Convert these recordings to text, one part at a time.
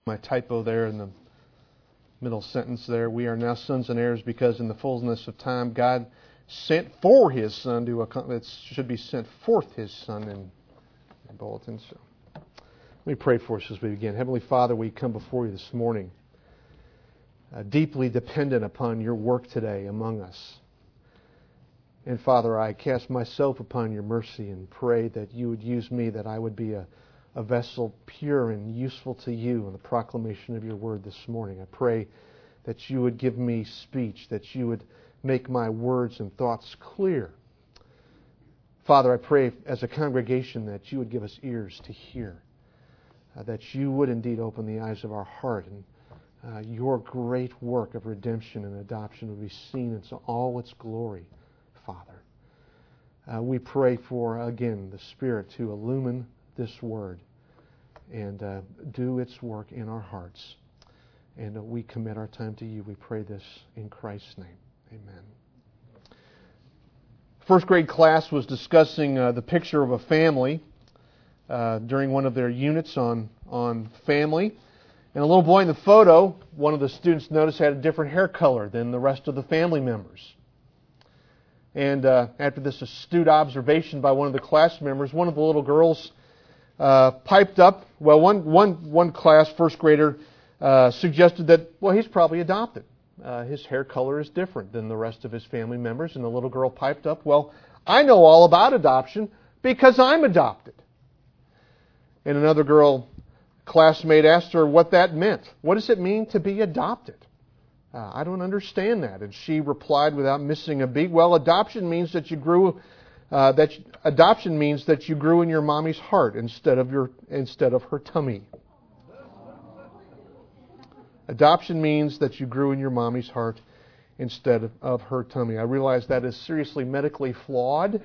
My typo there in the middle sentence there. We are now sons and heirs because in the fullness of time God sent for His Son to accomplish. It should be sent forth His Son in bulletins. So, let me pray for us as we begin. Heavenly Father, we come before You this morning, deeply dependent upon Your work today among us. And Father, I cast myself upon Your mercy and pray that You would use me, that I would be a vessel pure and useful to You in the proclamation of Your word this morning. I pray that You would give me speech, that You would make my words and thoughts clear. Father, I pray as a congregation that You would give us ears to hear, that You would indeed open the eyes of our heart, and Your great work of redemption and adoption would be seen in all its glory, Father. We pray for, again, the Spirit to illumine this word and do its work in our hearts. And we commit our time to You. We pray this in Christ's name. Amen. First grade class was discussing the picture of a family during one of their units on family. And a little boy in the photo, one of the students noticed had a different hair color than the rest of the family members. And after this astute observation by one of the class members, one of the little girls piped up. Well, one class, first grader, suggested that, well, he's probably adopted. His hair color is different than the rest of his family members. And the little girl piped up, well, I know all about adoption because I'm adopted. And another girl, classmate, asked her what that meant. What does it mean to be adopted? I don't understand that. And she replied without missing a beat, well, adoption means that you grew in your mommy's heart instead of her tummy. Adoption means that you grew in your mommy's heart instead of her tummy. I realize that is seriously medically flawed,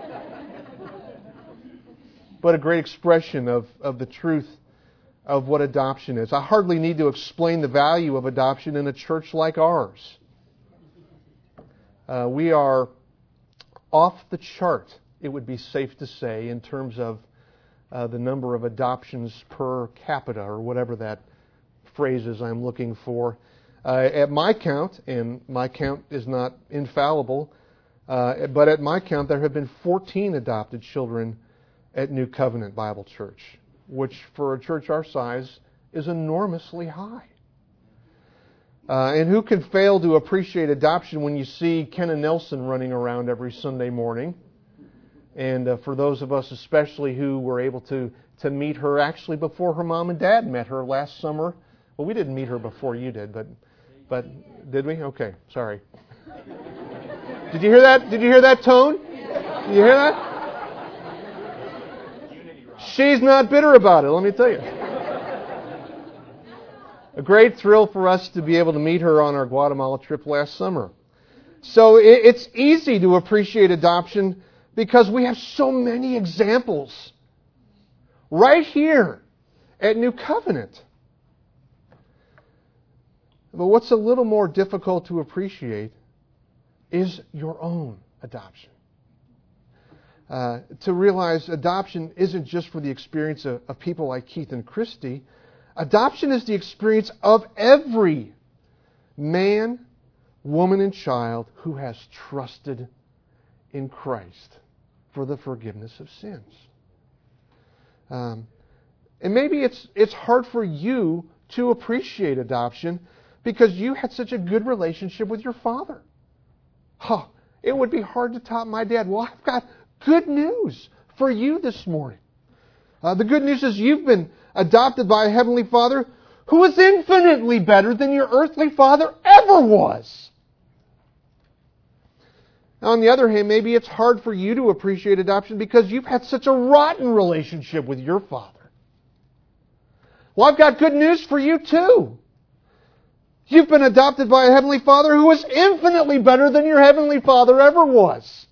but a great expression of the truth of what adoption is. I hardly need to explain the value of adoption in a church like ours. We are off the chart, it would be safe to say, in terms of the number of adoptions per capita, or whatever that phrase is I'm looking for. At my count, and my count is not infallible, but at my count there have been 14 adopted children at New Covenant Bible Church, which for a church our size is enormously high. And who can fail to appreciate adoption when you see Ken and Nelson running around every Sunday morning? And for those of us especially who were able to meet her actually before her mom and dad met her last summer. Well, we didn't meet her before you did, but did we? Okay, sorry. Did you hear that? Did you hear that tone? Did you hear that? She's not bitter about it, let me tell you. A great thrill for us to be able to meet her on our Guatemala trip last summer. So it's easy to appreciate adoption because we have so many examples right here at New Covenant. But what's a little more difficult to appreciate is your own adoption. To realize adoption isn't just for the experience of people like Keith and Christy. Adoption is the experience of every man, woman, and child who has trusted in Christ for the forgiveness of sins. And maybe it's hard for you to appreciate adoption because you had such a good relationship with your father. It would be hard to top my dad. Well, I've got good news for you this morning. The good news is you've been adopted by a Heavenly Father who is infinitely better than your earthly father ever was. Now, on the other hand, maybe it's hard for you to appreciate adoption because you've had such a rotten relationship with your father. Well, I've got good news for you too. You've been adopted by a Heavenly Father who is infinitely better than your Heavenly Father ever was.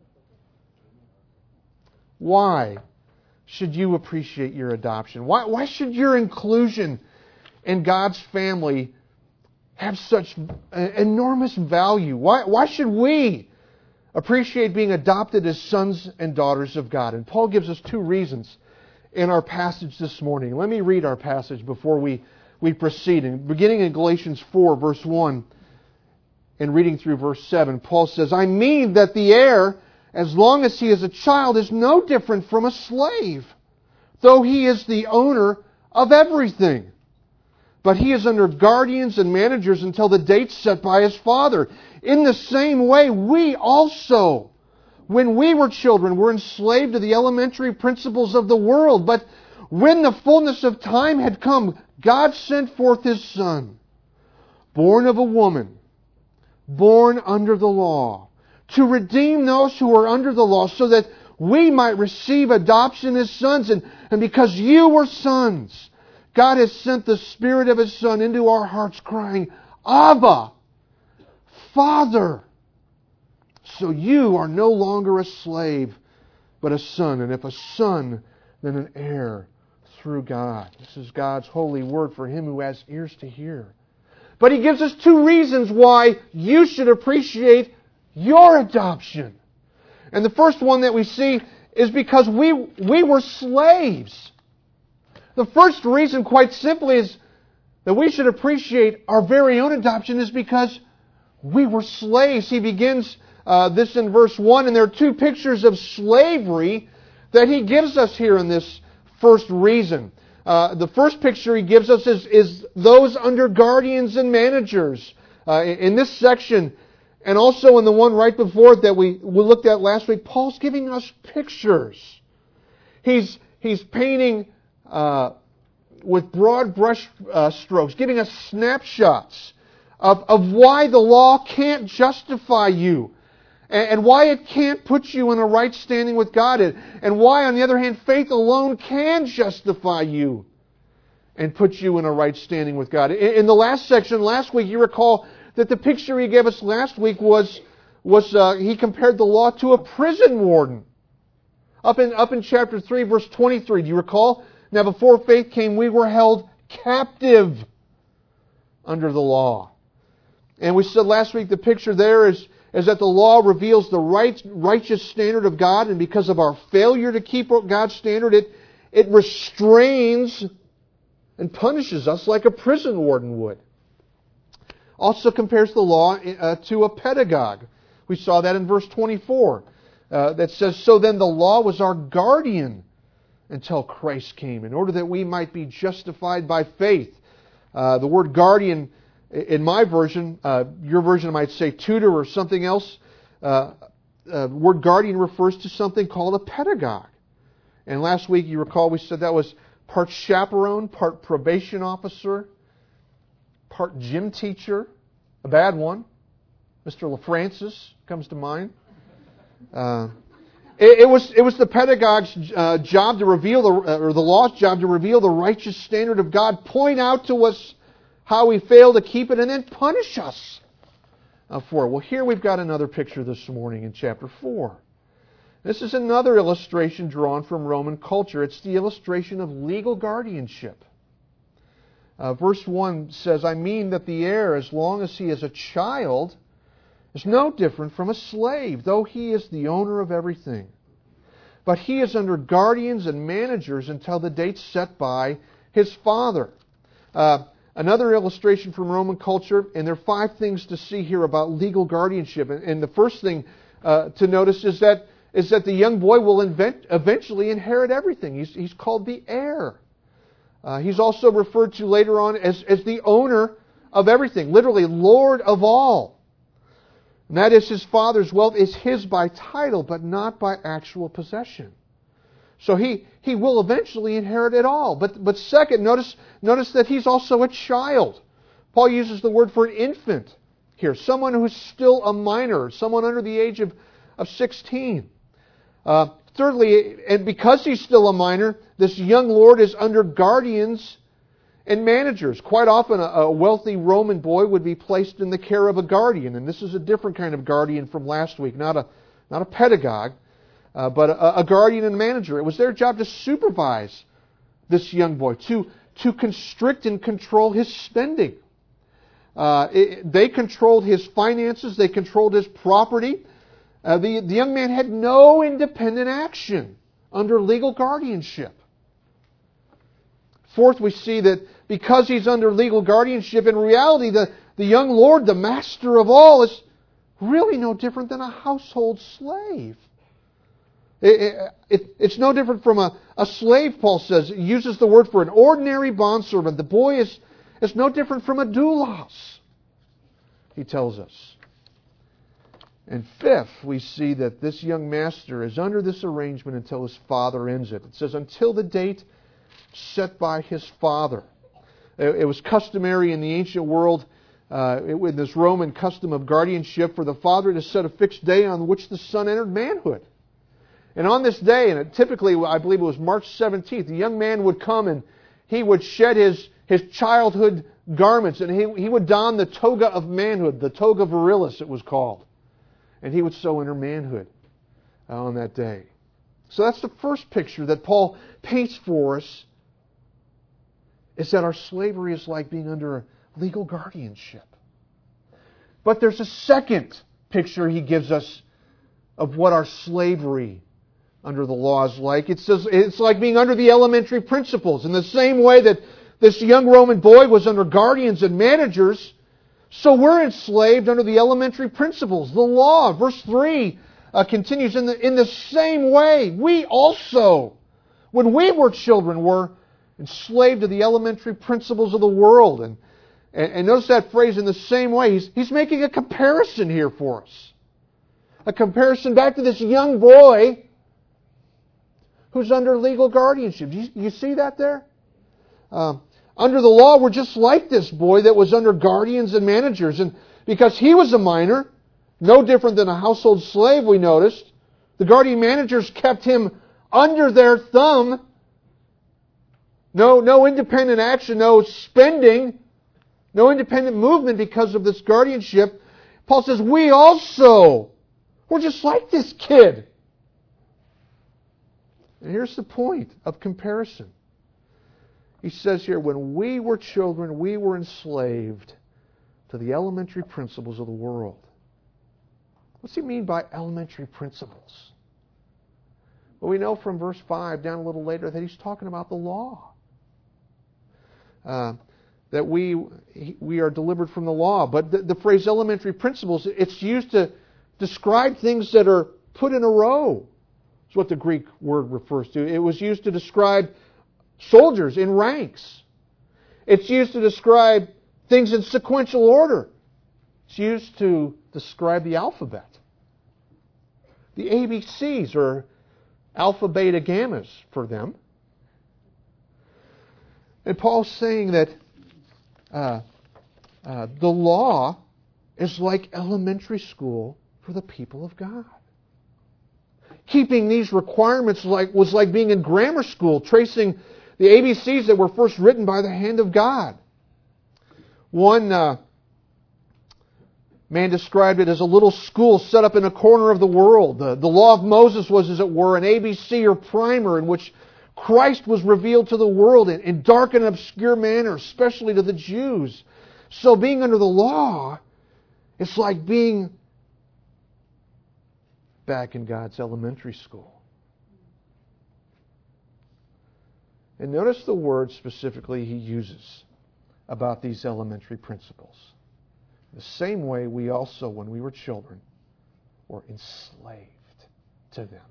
Why should you appreciate your adoption? Why should your inclusion in God's family have such enormous value? Why should we appreciate being adopted as sons and daughters of God? And Paul gives us two reasons in our passage this morning. Let me read our passage before we we proceed. And beginning in Galatians 4, verse 1, and reading through verse 7, Paul says, I mean that the heir, as long as he is a child, is no different from a slave, though he is the owner of everything. But he is under guardians and managers until the date set by his father. In the same way, we also, when we were children, were enslaved to the elementary principles of the world. But when the fullness of time had come, God sent forth His Son, born of a woman, born under the law, to redeem those who are under the law, so that we might receive adoption as sons. And because you were sons, God has sent the Spirit of His Son into our hearts, crying, Abba, Father. So you are no longer a slave, but a son. And if a son, then an heir through God. This is God's holy word for him who has ears to hear. But He gives us two reasons why you should appreciate your adoption. And the first one that we see is because we were slaves. The first reason, quite simply, is that we should appreciate our very own adoption is because we were slaves. He begins this in verse 1, and there are two pictures of slavery that he gives us here in this first reason. The first picture he gives us is those under guardians and managers. In this section, and also in the one right before it that we looked at last week, Paul's giving us pictures. He's painting with broad brush strokes, giving us snapshots of why the law can't justify you, and why it can't put you in a right standing with God, and why, on the other hand, faith alone can justify you and put you in a right standing with God. In the last section, last week, you recall that the picture he gave us last week was he compared the law to a prison warden. Up in chapter 3, verse 23, do you recall? Now before faith came, we were held captive under the law. And we said last week the picture there is that the law reveals the righteous standard of God, and because of our failure to keep God's standard, it restrains and punishes us like a prison warden would. Also compares the law to a pedagogue. We saw that in verse 24. That says, so then the law was our guardian until Christ came, in order that we might be justified by faith. The word guardian, in my version, your version might say tutor or something else. Word guardian refers to something called a pedagogue. And last week, you recall, we said that was part chaperone, part probation officer, part gym teacher, a bad one. Mr. LaFrancis comes to mind. It was the pedagogue's job to reveal the law's job to reveal the righteous standard of God, point out to us how we fail to keep it, and then punish us for it. Well, here we've got another picture this morning in chapter 4. This is another illustration drawn from Roman culture. It's the illustration of legal guardianship. Verse 1 says, I mean that the heir, as long as he is a child, is no different from a slave, though he is the owner of everything. But he is under guardians and managers until the date set by his father. Another illustration from Roman culture, and there are 5 things to see here about legal guardianship. And the first thing to notice is that the young boy will eventually inherit everything. He's called the heir. He's also referred to later on as the owner of everything, literally Lord of all. And that is, his father's wealth is his by title, but not by actual possession. So he will eventually inherit it all. But second, notice that he's also a child. Paul uses the word for an infant here, someone who's still a minor, someone under the age of 16. Thirdly, and because he's still a minor, this young lord is under guardians and managers. Quite often a wealthy Roman boy would be placed in the care of a guardian, and this is a different kind of guardian from last week, not a pedagogue, but a guardian and manager. It was their job to supervise this young boy, to constrict and control his spending. They controlled his finances, they controlled his property. The young man had no independent action under legal guardianship. Fourth, we see that because he's under legal guardianship, in reality, the young lord, the master of all, is really no different than a household slave. It's no different from a slave, Paul says. He uses the word for an ordinary bondservant. The boy is no different from a doulos, he tells us. And fifth, we see that this young master is under this arrangement until his father ends it. It says, until the date set by his father. It was customary in the ancient world, with this Roman custom of guardianship, for the father to set a fixed day on which the son entered manhood. And on this day, and typically I believe it was March 17th, the young man would come and he would shed his childhood garments, and he would don the toga of manhood, the toga virilis it was called. And he would so enter manhood on that day. So that's the first picture that Paul paints for us, is that our slavery is like being under legal guardianship. But there's a second picture he gives us of what our slavery under the law is like. It says it's like being under the elementary principles. In the same way that this young Roman boy was under guardians and managers, so we're enslaved under the elementary principles, the law. Verse 3 continues in the same way. We also, when we were children, were enslaved to the elementary principles of the world. And notice that phrase, in the same way. He's making a comparison here for us. A comparison back to this young boy who's under legal guardianship. You see that there? Under the law, we're just like this boy that was under guardians and managers. And because he was a minor, no different than a household slave, we noticed, the guardian managers kept him under their thumb. No independent action, no spending, no independent movement because of this guardianship. Paul says, we also, we're just like this kid. And here's the point of comparison. He says here, when we were children, we were enslaved to the elementary principles of the world. What's he mean by elementary principles? Well, we know from verse 5 down a little later that he's talking about the law. That we are delivered from the law. But the phrase elementary principles, it's used to describe things that are put in a row. That's what the Greek word refers to. It was used to describe soldiers in ranks. It's used to describe things in sequential order. It's used to describe the alphabet. The ABCs, or alpha, beta, gammas for them. And Paul's saying that the law is like elementary school for the people of God. Keeping these requirements was like being in grammar school, tracing the ABCs that were first written by the hand of God. One man described it as a little school set up in a corner of the world. The law of Moses was, as it were, an ABC or primer in which Christ was revealed to the world in dark and obscure manner, especially to the Jews. So being under the law, it's like being back in God's elementary school. And notice the word specifically he uses about these elementary principles. The same way we also, when we were children, were enslaved to them.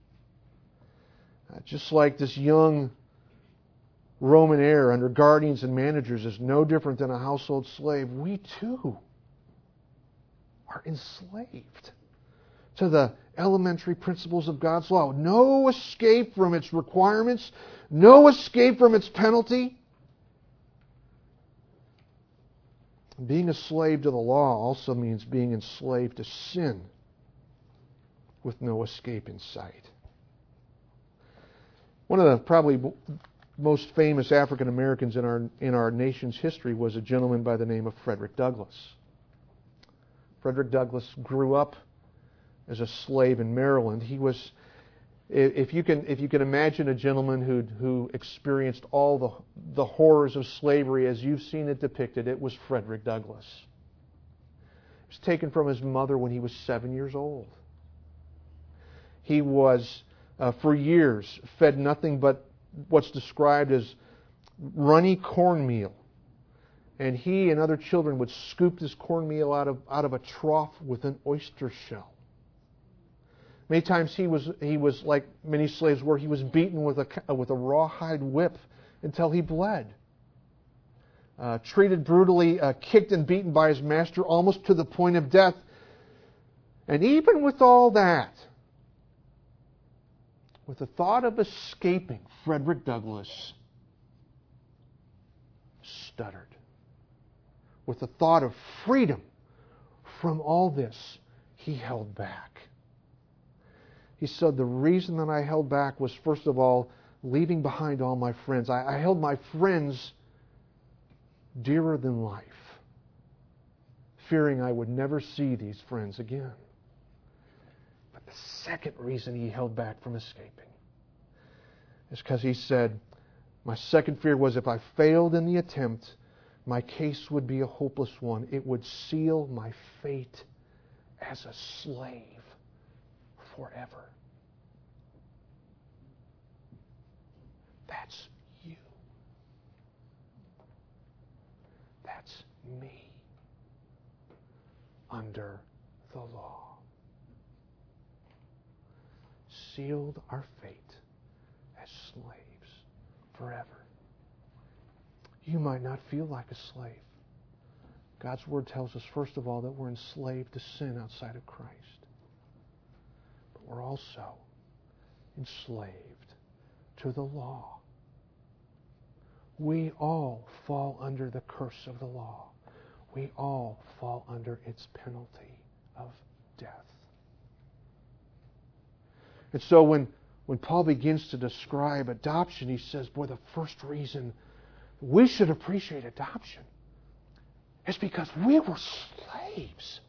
Just like this young Roman heir under guardians and managers is no different than a household slave, we too are enslaved to the elementary principles of God's law. No escape from its requirements, no escape from its penalty. Being a slave to the law also means being enslaved to sin with no escape in sight. One of the probably most famous African Americans in our nation's history was a gentleman by the name of Frederick Douglass. Frederick Douglass grew up as a slave in Maryland. He was, if you can imagine a gentleman who experienced all the horrors of slavery as you've seen it depicted, it was Frederick Douglass. He was taken from his mother when he was 7 years old. He was, for years, fed nothing but what's described as runny cornmeal. And he and other children would scoop this cornmeal out of a trough with an oyster shell. Many times he was like many slaves were. He was beaten with a rawhide whip until he bled. Treated brutally, kicked and beaten by his master almost to the point of death. And even with all that, with the thought of escaping, Frederick Douglass stuttered. With the thought of freedom from all this, he held back. He said, the reason that I held back was, first of all, leaving behind all my friends. I held my friends dearer than life, fearing I would never see these friends again. But the second reason he held back from escaping is because he said, my second fear was if I failed in the attempt, my case would be a hopeless one. It would seal my fate as a slave forever. That's you. That's me under the law. Sealed our fate as slaves forever. You might not feel like a slave. God's Word tells us, first of all, that we're enslaved to sin outside of Christ. But we're also enslaved to the law. We all fall under the curse of the law. We all fall under its penalty of death. And so when Paul begins to describe adoption, he says, boy, the first reason we should appreciate adoption is because we were slaves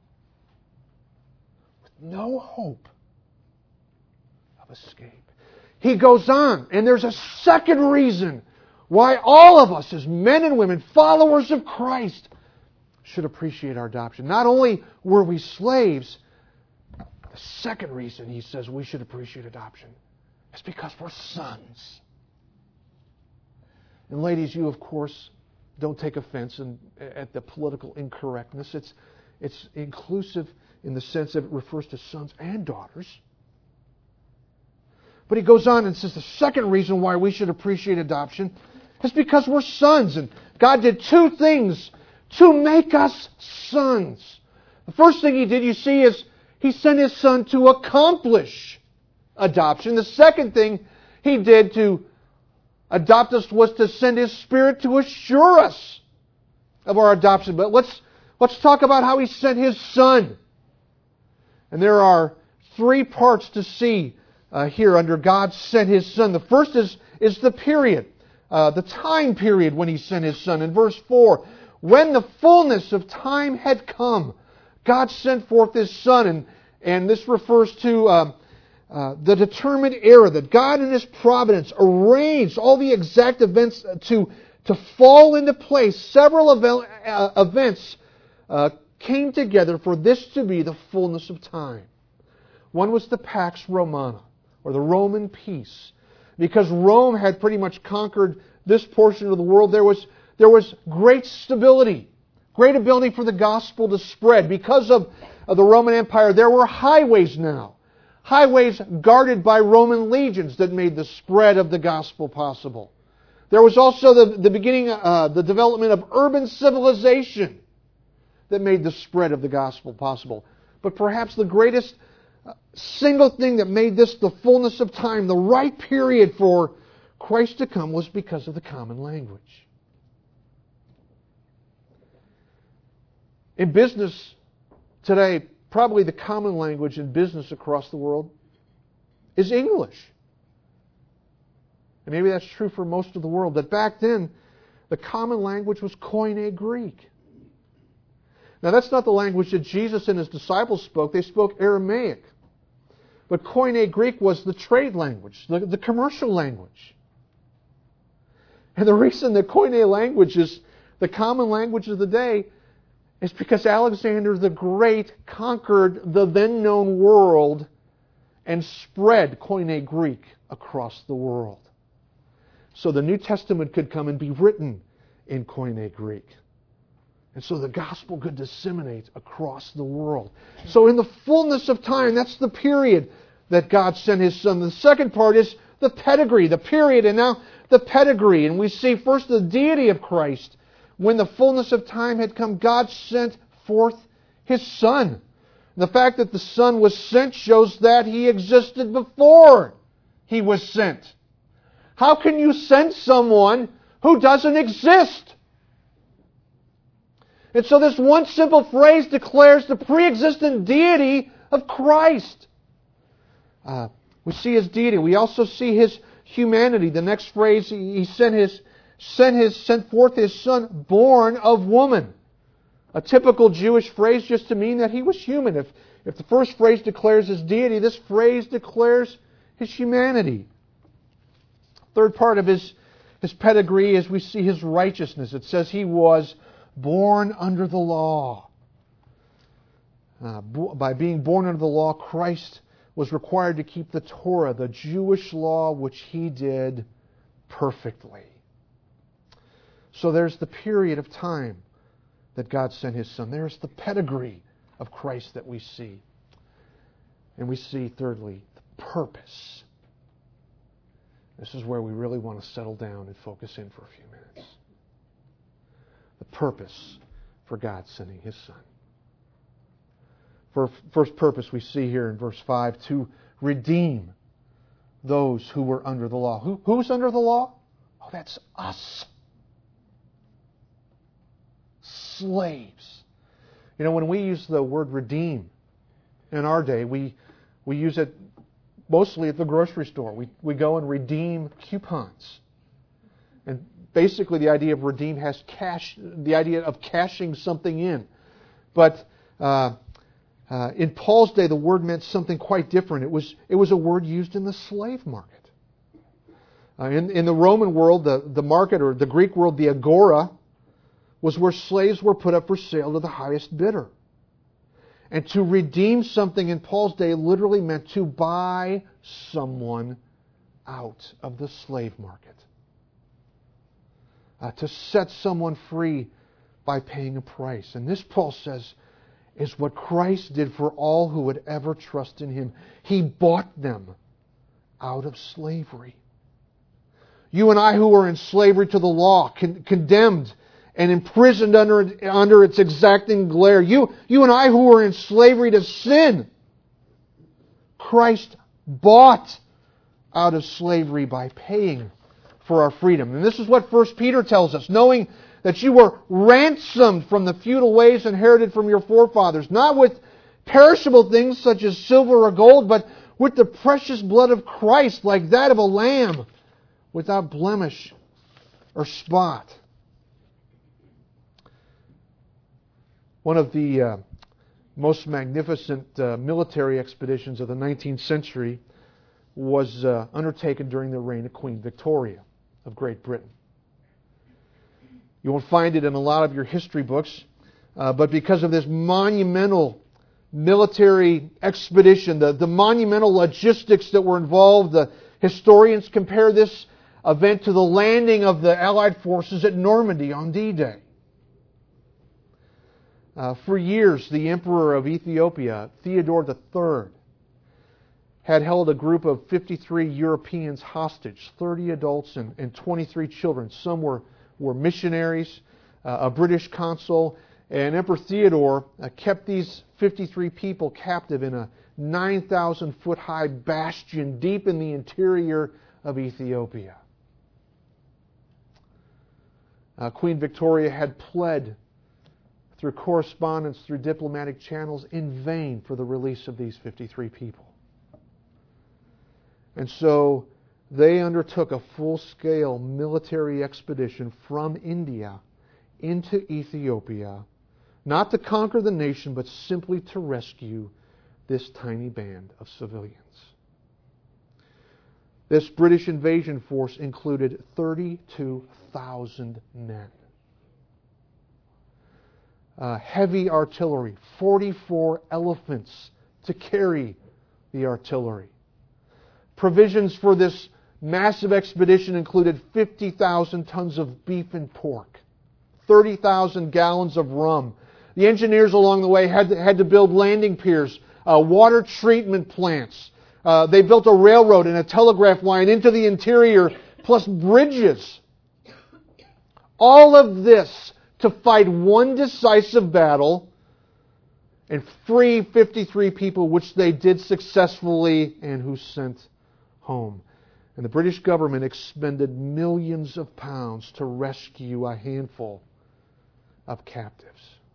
with no hope of escape. He goes on, and there's a second reason why all of us as men and women, followers of Christ, should appreciate our adoption. Not only were we slaves, the second reason he says we should appreciate adoption is because we're sons. And ladies, you of course don't take offense at the political incorrectness. It's inclusive in the sense that it refers to sons and daughters. But he goes on and says the second reason why we should appreciate adoption is because we're sons. And God did two things to make us sons. The first thing He did, you see, is He sent His Son to accomplish adoption. The second thing He did to adopt us was to send His Spirit to assure us of our adoption. But let's talk about how He sent His Son. And there are three parts to see here under God sent His Son. The first is the period, the time period when He sent His Son. In verse 4, when the fullness of time had come, God sent forth His Son. And this refers to the determined era that God in His providence arranged all the exact events to fall into place. Several events came together for this to be the fullness of time. One was the Pax Romana, or the Roman peace. Because Rome had pretty much conquered this portion of the world, there was great stability, great ability for the gospel to spread. Because of the Roman Empire, there were highways now. Highways guarded by Roman legions that made the spread of the gospel possible. There was also the beginning, the development of urban civilization that made the spread of the gospel possible. But perhaps the greatest single thing that made this the fullness of time, the right period for Christ to come, was because of the common language. In business today, probably the common language in business across the world is English. And maybe that's true for most of the world. But back then, the common language was Koine Greek. Now, that's not the language that Jesus and His disciples spoke. They spoke Aramaic. But Koine Greek was the trade language, the commercial language. And the reason that Koine language is the common language of the day is because Alexander the Great conquered the then known world and spread Koine Greek across the world. so the New Testament could come and be written in Koine Greek. And so the gospel could disseminate across the world. So in the fullness of time, that's the period that God sent His Son. The second part is the pedigree, the period, and now the pedigree. And we see first the deity of Christ. When the fullness of time had come, God sent forth His Son. The fact that the Son was sent shows that He existed before He was sent. How can you send someone who doesn't exist? And so this one simple phrase declares the pre-existent deity of Christ. We see His deity. We also see His humanity. The next phrase, He sent forth His Son, born of woman. A typical Jewish phrase just to mean that He was human. If the first phrase declares His deity, this phrase declares His humanity. Third part of His pedigree is we see His righteousness. It says He was born under the law. By being born under the law, Christ was required to keep the Torah, the Jewish law, which He did perfectly. So there's the period of time that God sent His Son. There's the pedigree of Christ that we see. And we see, thirdly, the purpose. This is where we really want to settle down and focus in for a few minutes. The purpose for God sending His Son. First purpose we see here in verse 5, to redeem those who were under the law. Who's under the law? Oh, that's us. Slaves. You know, when we use the word redeem in our day, we use it mostly at the grocery store. We go and redeem coupons. And basically the idea of redeem has the idea of cashing something in. But in Paul's day, the word meant something quite different. It was a word used in the slave market. In the Roman world, the market, or the Greek world, the agora, was where slaves were put up for sale to the highest bidder. And to redeem something in Paul's day literally meant to buy someone out of the slave market. To set someone free by paying a price. And this, Paul says, is what Christ did for all who would ever trust in Him. He bought them out of slavery. You and I who were in slavery to the law, condemned and imprisoned under its exacting glare. You and I who were in slavery to sin, Christ bought out of slavery by paying for our freedom. And this is what 1 Peter tells us, knowing that you were ransomed from the futile ways inherited from your forefathers, not with perishable things such as silver or gold, but with the precious blood of Christ, like that of a lamb, without blemish or spot. One of the most magnificent military expeditions of the 19th century was undertaken during the reign of Queen Victoria of Great Britain. You won't find it in a lot of your history books, but because of this monumental military expedition, the monumental logistics that were involved, the historians compare this event to the landing of the Allied forces at Normandy on D-Day. For years, the Emperor of Ethiopia, Theodore III, had held a group of 53 Europeans hostage, 30 adults and 23 children. Some were missionaries, a British consul, and Emperor Theodore kept these 53 people captive in a 9,000-foot high bastion deep in the interior of Ethiopia. Queen Victoria had pled through correspondence, through diplomatic channels, in vain for the release of these 53 people. And so they undertook a full-scale military expedition from India into Ethiopia, not to conquer the nation, but simply to rescue this tiny band of civilians. This British invasion force included 32,000 men. Heavy artillery, 44 elephants to carry the artillery. Provisions for this massive expedition included 50,000 tons of beef and pork, 30,000 gallons of rum. The engineers along the way had to build landing piers, water treatment plants. They built a railroad and a telegraph line into the interior, plus bridges. All of this to fight one decisive battle and free 53 people, which they did successfully and who sent home. And the British government expended millions of pounds to rescue a handful of captives.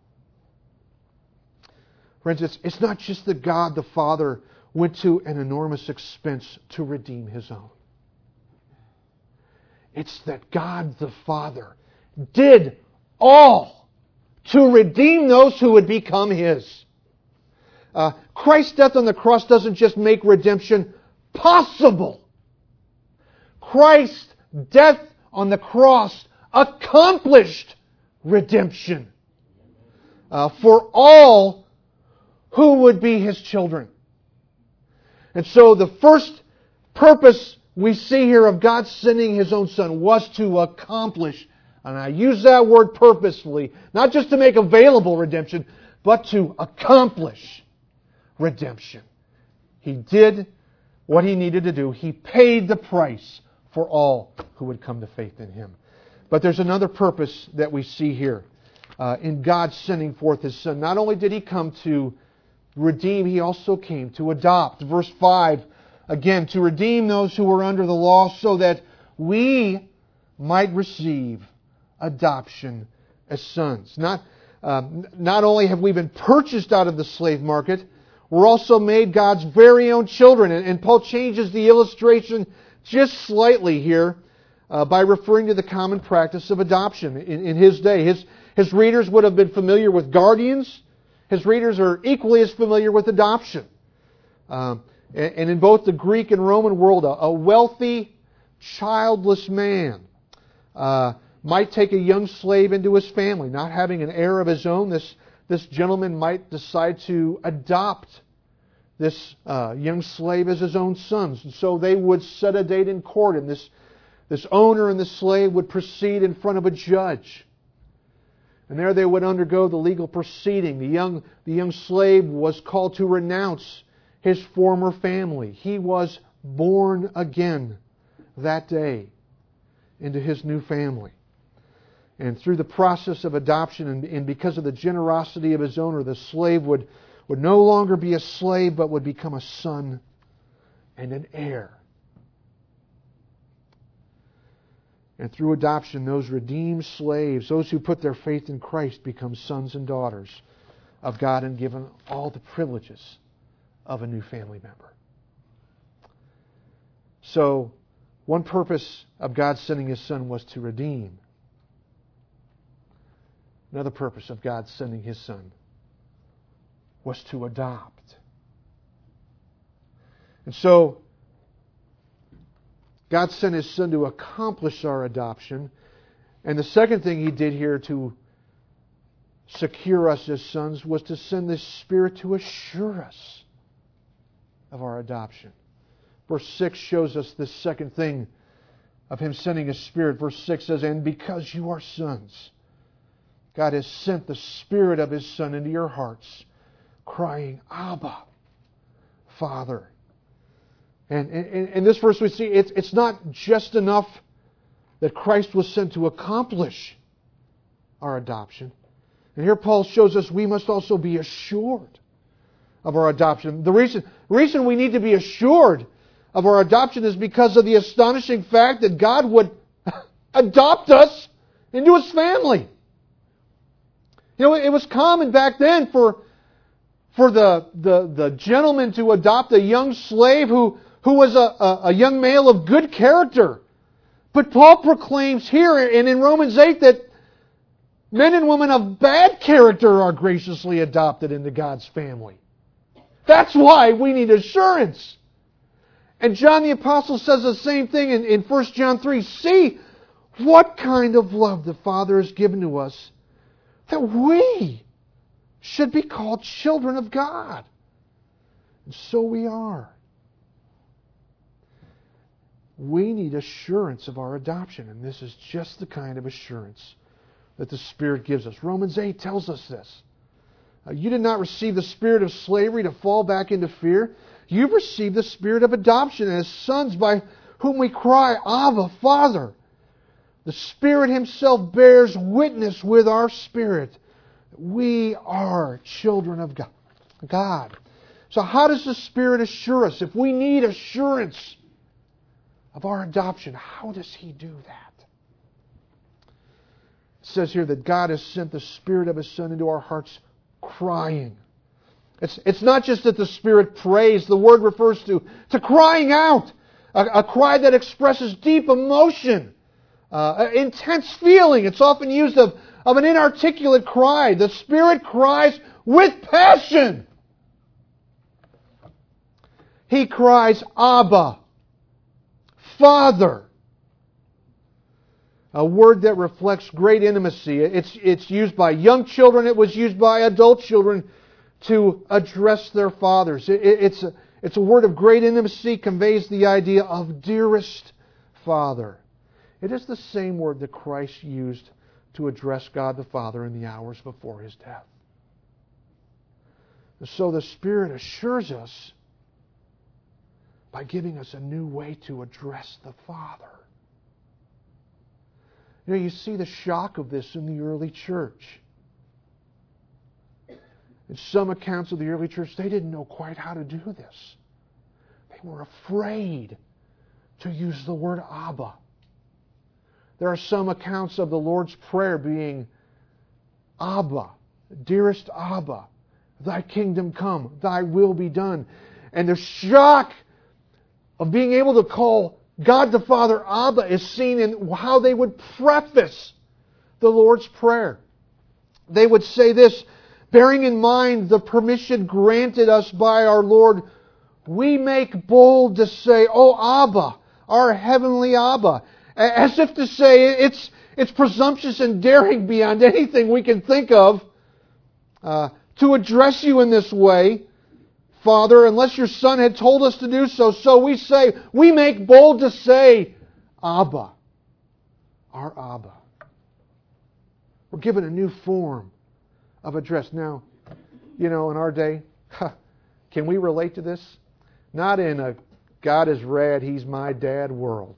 Friends, it's not just that God the Father went to an enormous expense to redeem His own. It's that God the Father did all to redeem those who would become His. Christ's death on the cross doesn't just make redemption possible. Christ's death on the cross accomplished redemption for all who would be His children. And so the first purpose we see here of God sending His own Son was to accomplish, and I use that word purposefully, not just to make available redemption, but to accomplish redemption. He did what He needed to do. He paid the price for all who would come to faith in Him. But there's another purpose that we see here in God sending forth His Son. Not only did He come to redeem, He also came to adopt. Verse 5, again, to redeem those who were under the law so that we might receive adoption as sons. Not only have we been purchased out of the slave market, we're also made God's very own children. And Paul changes the illustration just slightly here by referring to the common practice of adoption in his day. His readers would have been familiar with guardians. His readers are equally as familiar with adoption. And in both the Greek and Roman world, a wealthy, childless man might take a young slave into his family. Not having an heir of his own, this gentleman might decide to adopt this young slave as his own sons. And so they would set a date in court, and this owner and the slave would proceed in front of a judge. And there they would undergo the legal proceeding. The young slave was called to renounce his former family. He was born again that day into his new family. And through the process of adoption and because of the generosity of his owner, the slave would no longer be a slave but would become a son and an heir. And through adoption, those redeemed slaves, those who put their faith in Christ, become sons and daughters of God and given all the privileges of a new family member. So, one purpose of God sending His Son was to redeem. Another purpose of God sending His Son was to adopt. And so, God sent His Son to accomplish our adoption. And the second thing He did here to secure us as sons was to send the Spirit to assure us of our adoption. Verse 6 shows us this second thing of Him sending His Spirit. Verse 6 says, "And because you are sons, God has sent the Spirit of His Son into your hearts, crying, Abba, Father." And in this verse we see it's not just enough that Christ was sent to accomplish our adoption. And here Paul shows us we must also be assured of our adoption. The reason we need to be assured of our adoption is because of the astonishing fact that God would adopt us into His family. You know, it was common back then for the gentleman to adopt a young slave who was a young male of good character. But Paul proclaims here and in Romans 8 that men and women of bad character are graciously adopted into God's family. That's why we need assurance. And John the Apostle says the same thing in 1 John 3. See what kind of love the Father has given to us, that we should be called children of God. And so we are. we need assurance of our adoption. And this is just the kind of assurance that the Spirit gives us. Romans 8 tells us this. You did not receive the spirit of slavery to fall back into fear. You've received the spirit of adoption as sons by whom we cry, Abba, Father. The Spirit Himself bears witness with our spirit that we are children of God. So how does the Spirit assure us? If we need assurance of our adoption, how does He do that? It says here that God has sent the Spirit of His Son into our hearts, crying. It's not just that the Spirit prays. The word refers to crying out. A cry that expresses deep emotion, intense feeling. It's often used of an inarticulate cry. The Spirit cries with passion. He cries, Abba, Father. A word that reflects great intimacy. It's used by young children. It was used by adult children to address their fathers. It's a word of great intimacy, conveys the idea of dearest Father. It is the same word that Christ used to address God the Father in the hours before His death. And so the Spirit assures us by giving us a new way to address the Father. You know, you see the shock of this in the early church. In some accounts of the early church, they didn't know quite how to do this. They were afraid to use the word Abba. There are some accounts of the Lord's Prayer being, Abba, dearest Abba, Thy kingdom come, Thy will be done. And the shock of being able to call God the Father Abba is seen in how they would preface the Lord's Prayer. They would say this, bearing in mind the permission granted us by our Lord, we make bold to say, O Abba, our heavenly Abba. As if to say, it's presumptuous and daring beyond anything we can think of to address you in this way, Father, unless your Son had told us to do so. So we say, we make bold to say, Abba, our Abba. We're given a new form of address. Now, you know, in our day, can we relate to this? Not in a God is rad, He's my dad world.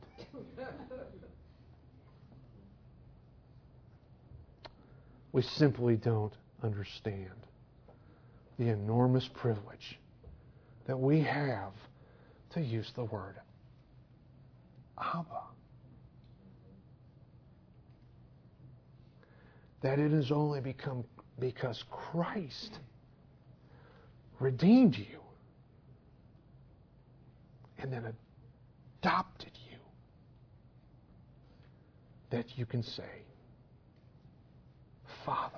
We simply don't understand the enormous privilege that we have to use the word Abba. That it has only become because Christ redeemed you and then adopted you that you can say, Father.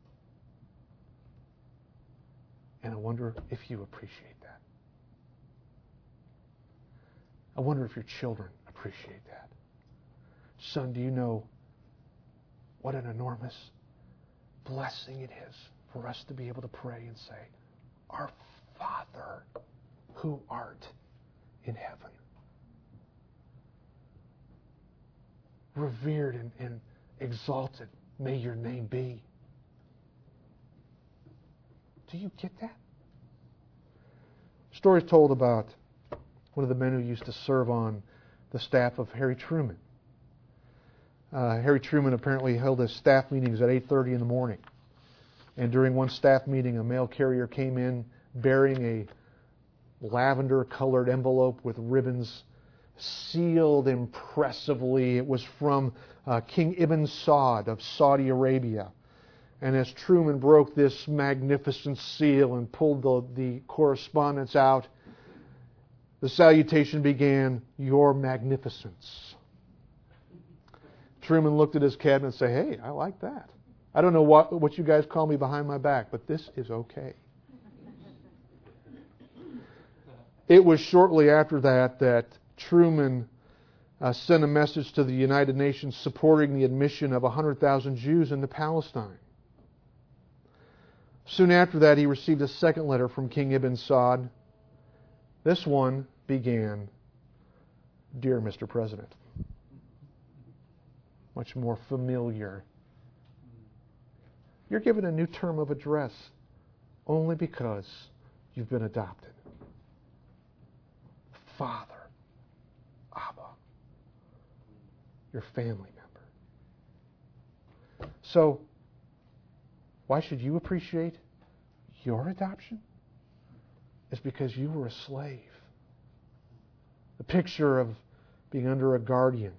And I wonder if you appreciate that. I wonder if your children appreciate that. Son, do you know what an enormous blessing it is for us to be able to pray and say, Our Father who art in heaven. Revered and exalted may your name be. Do you get that? Stories told about one of the men who used to serve on the staff of Harry Truman. Harry Truman apparently held his staff meetings at 8:30 in the morning. And during one staff meeting, a mail carrier came in bearing a lavender-colored envelope with ribbons sealed impressively. It was from King Ibn Saud of Saudi Arabia. And as Truman broke this magnificent seal and pulled the correspondence out, the salutation began, Your Magnificence. Truman looked at his cabinet and said, Hey, I like that. I don't know what you guys call me behind my back, but this is okay. It was shortly after that Truman sent a message to the United Nations supporting the admission of 100,000 Jews into Palestine. Soon after that, he received a second letter from King Ibn Saud. This one began, Dear Mr. President. Much more familiar. You're given a new term of address only because you've been adopted. Father, Abba, your family member. So, why should you appreciate your adoption? It's because you were a slave. The picture of being under a guardian.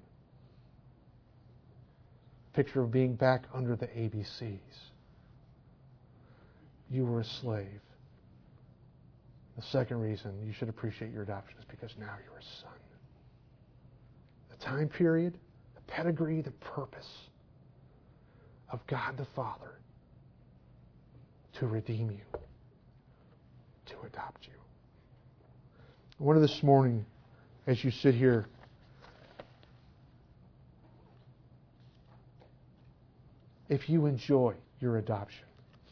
Picture of being back under the ABCs. You were a slave. The second reason you should appreciate your adoption is because now you're a son. The time period, the pedigree, the purpose of God the Father to redeem you, to adopt you. I wonder this morning, as you sit here, if you enjoy your adoption,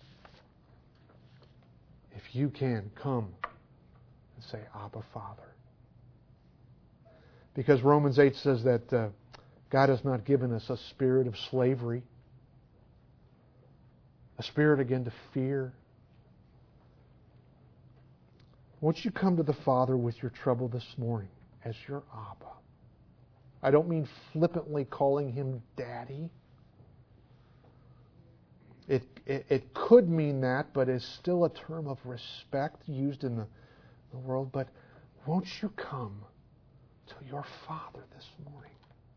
if you can come and say, Abba, Father. Because Romans 8 says that God has not given us a spirit of slavery, a spirit again to fear. Won't you come to the Father with your trouble this morning as your Abba? I don't mean flippantly calling him Daddy. It could mean that, but it's still a term of respect used in the world. But won't you come to your Father this morning?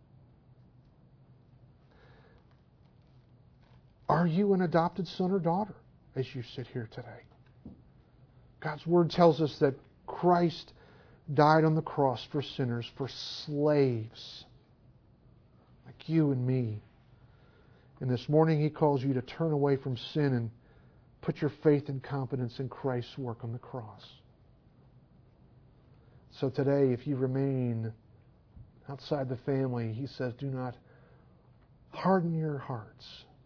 Are you an adopted son or daughter as you sit here today? God's Word tells us that Christ died on the cross for sinners, for slaves like you and me. And this morning He calls you to turn away from sin and put your faith and confidence in Christ's work on the cross. So today, if you remain outside the family, He says, do not harden your hearts,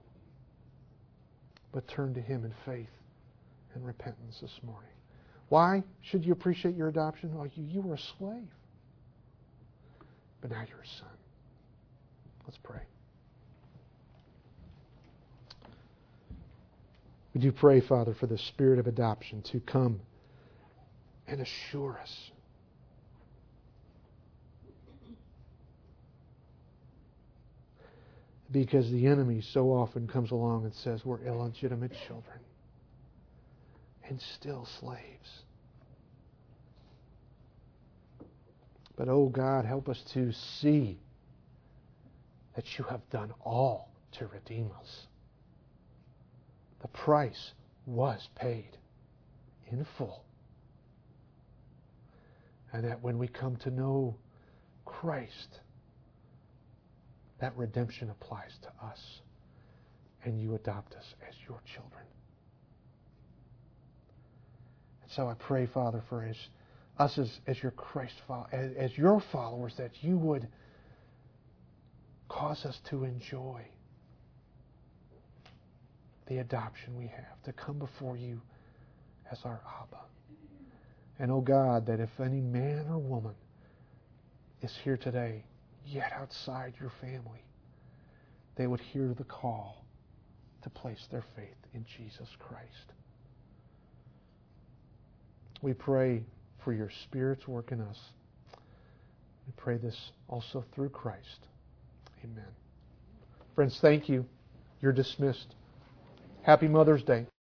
but turn to Him in faith and repentance this morning. Why should you appreciate your adoption? Well, you were a slave, but now you're a son. Let's pray. We do pray, Father, for the spirit of adoption to come and assure us. Because the enemy so often comes along and says we're illegitimate children and still slaves. But, oh God, help us to see that you have done all to redeem us. The price was paid in full. And that when we come to know Christ, that redemption applies to us. And you adopt us as your children. And so I pray, Father, for us as your Christ, as your followers, that you would cause us to enjoy the adoption we have, to come before you as our Abba. And, oh God, that if any man or woman is here today, yet outside your family, they would hear the call to place their faith in Jesus Christ. We pray for your Spirit's work in us. We pray this also through Christ. Amen. Friends, thank you. You're dismissed. Happy Mother's Day.